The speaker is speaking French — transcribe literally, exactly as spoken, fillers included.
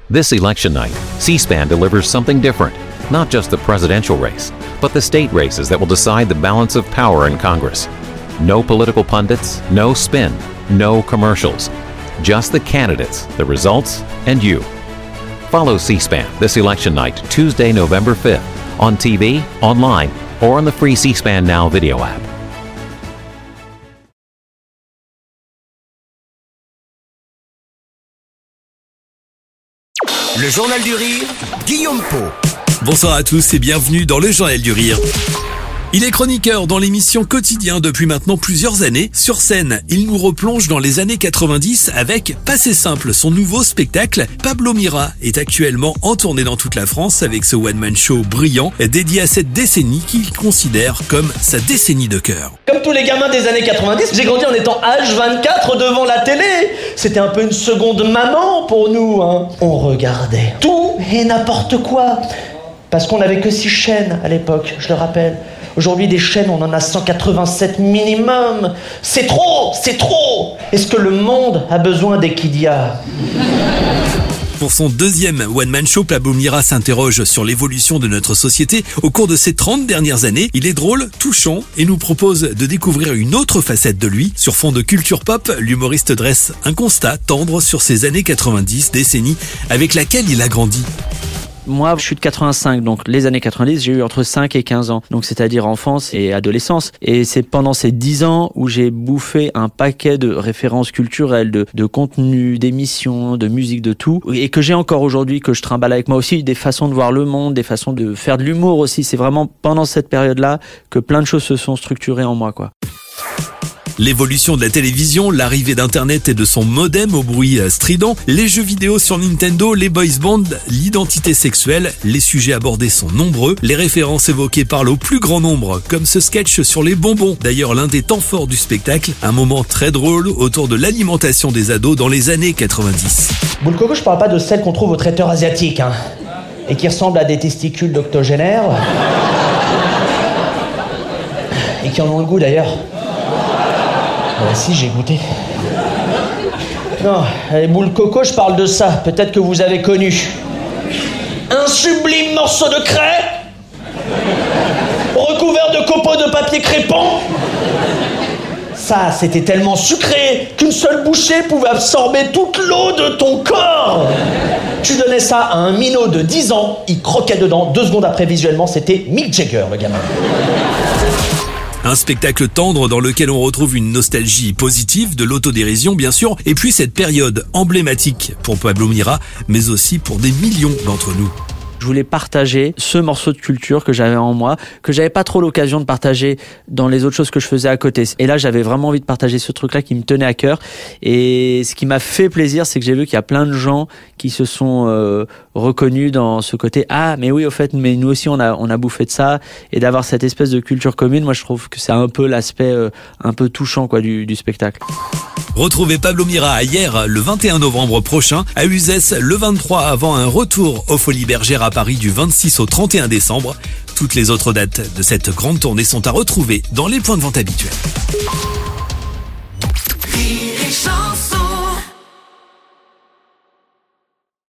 This election night, C-SPAN delivers something different. Not just the presidential race, but the state races that will decide the balance of power in Congress. No political pundits, no spin, no commercials. Just the candidates, the results, and you. Follow C-SPAN this election night, Tuesday, November fifth, on T V, online, or on the free C-SPAN Now video app. Le Journal du Rire, Guillaume Pau. Bonsoir à tous et bienvenue dans le Journal du Rire. Il est chroniqueur dans l'émission Quotidien depuis maintenant plusieurs années. Sur scène, il nous replonge dans les années quatre-vingt-dix avec Passé Simple, son nouveau spectacle. Pablo Mira est actuellement en tournée dans toute la France avec ce one-man show brillant dédié à cette décennie qu'il considère comme sa décennie de cœur. Comme tous les gamins des années quatre-vingt-dix, j'ai grandi en étant H vingt-quatre devant la télé. C'était un peu une seconde maman pour nous, hein. On regardait tout et n'importe quoi. Parce qu'on n'avait que six chaînes à l'époque, je le rappelle. Aujourd'hui, des chaînes, on en a cent quatre-vingt-sept minimum. C'est trop, c'est trop. Est-ce que le monde a besoin d'Equidia ? Pour son deuxième one-man show, Pablo Mira s'interroge sur l'évolution de notre société au cours de ces trente dernières années. Il est drôle, touchant et nous propose de découvrir une autre facette de lui. Sur fond de culture pop, l'humoriste dresse un constat tendre sur ces années quatre-vingt-dix, décennie avec laquelle il a grandi. Moi, je suis de quatre-vingt-cinq, donc les années quatre-vingt-dix, j'ai eu entre cinq et quinze ans, donc c'est-à-dire enfance et adolescence. Et c'est pendant ces dix ans où j'ai bouffé un paquet de références culturelles, de, de contenus, d'émissions, de musique, de tout, et que j'ai encore aujourd'hui, que je trimballe avec moi aussi, des façons de voir le monde, des façons de faire de l'humour aussi. C'est vraiment pendant cette période-là que plein de choses se sont structurées en moi, quoi. L'évolution de la télévision, l'arrivée d'Internet et de son modem au bruit strident, les jeux vidéo sur Nintendo, les boys bands, l'identité sexuelle, les sujets abordés sont nombreux, les références évoquées parlent au plus grand nombre, comme ce sketch sur les bonbons, d'ailleurs l'un des temps forts du spectacle, un moment très drôle autour de l'alimentation des ados dans les années quatre-vingt-dix. Boule coco, je parle pas de celles qu'on trouve au traiteur asiatique, hein, et qui ressemblent à des testicules d'octogénaires, et qui en ont le goût d'ailleurs. Bah si, j'ai goûté. Non, les boules coco, je parle de ça. Peut-être que vous avez connu. Un sublime morceau de craie, recouvert de copeaux de papier crépant. Ça, c'était tellement sucré qu'une seule bouchée pouvait absorber toute l'eau de ton corps. Tu donnais ça à un minot de dix ans, il croquait dedans. Deux secondes après, visuellement, c'était Mick Jagger, le gamin. Un spectacle tendre dans lequel on retrouve une nostalgie positive, de l'autodérision bien sûr, et puis cette période emblématique pour Pablo Mira, mais aussi pour des millions d'entre nous. Je voulais partager ce morceau de culture que j'avais en moi, que j'avais pas trop l'occasion de partager dans les autres choses que je faisais à côté. Et là, j'avais vraiment envie de partager ce truc-là qui me tenait à cœur. Et ce qui m'a fait plaisir, c'est que j'ai vu qu'il y a plein de gens qui se sont euh, reconnus dans ce côté. Ah, mais oui, au fait, mais nous aussi, on a on a bouffé de ça. Et d'avoir cette espèce de culture commune, moi, je trouve que c'est un peu l'aspect euh, un peu touchant, quoi, du, du spectacle. Retrouvez Pablo Mira à hier, le vingt et un novembre prochain, à Uzès le vingt-trois, avant un retour aux Folies Bergères à Paris du vingt-six au trente et un décembre. Toutes les autres dates de cette grande tournée sont à retrouver dans les points de vente habituels. Rire et chanson.